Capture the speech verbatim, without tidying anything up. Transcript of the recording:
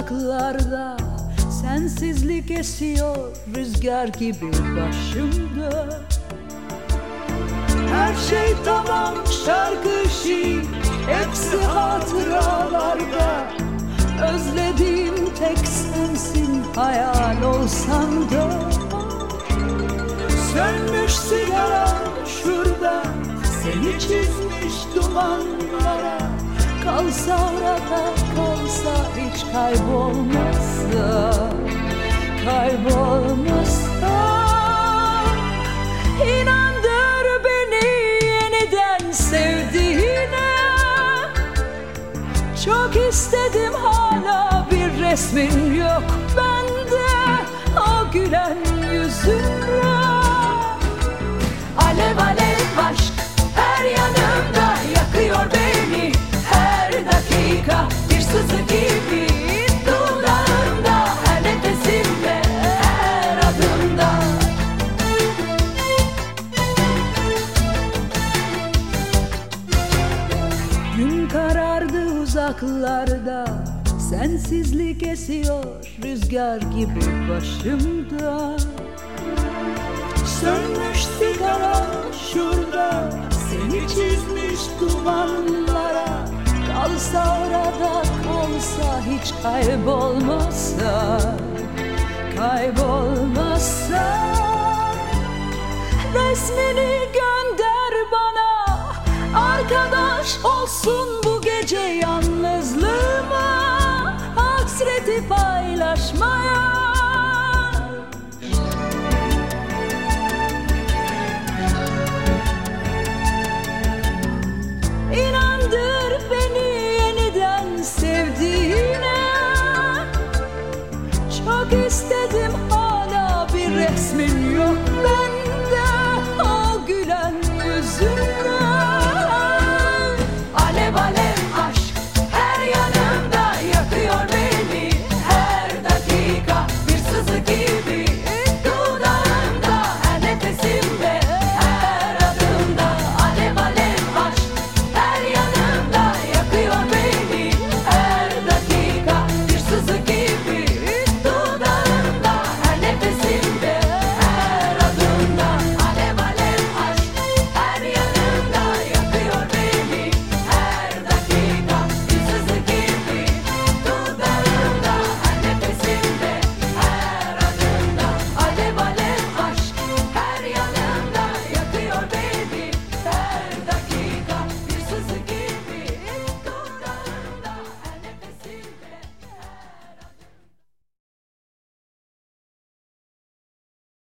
uzaklarda, sensizlik esiyor rüzgar gibi başımda. Her şey tamam, şarkı, şiir, hepsi hatıralarda. Özlediğim tek sensin, hayal olsan da. Sönmüş sigara şurada, seni çizmiş dumanlara. Kalsa orada, kalsa hiç kaybolmazsa, kaybolmazsa. İnandır beni yeniden sevdiğine. Çok istedim, hala bir resmin yok bende, o gülen yüzünle. Alev alev aşk her yanımda, yakıyor beni her dakika, bir sızı gibi dudağımda, her nefesimde, her adımda. Gün karardı uzaklarda, sensizlik esiyor rüzgar gibi başımda. Sönmüş sigara şurada, seni çizmiş dumanlara. Kalsa orada, kalsa hiç kaybolmazsa, kaybolmazsa. Resmini gönder bana, arkadaş olsun bu gece yalnızlığıma, hasreti paylaşmaya. İnandır beni yeniden sevdiğine. Çok istedim,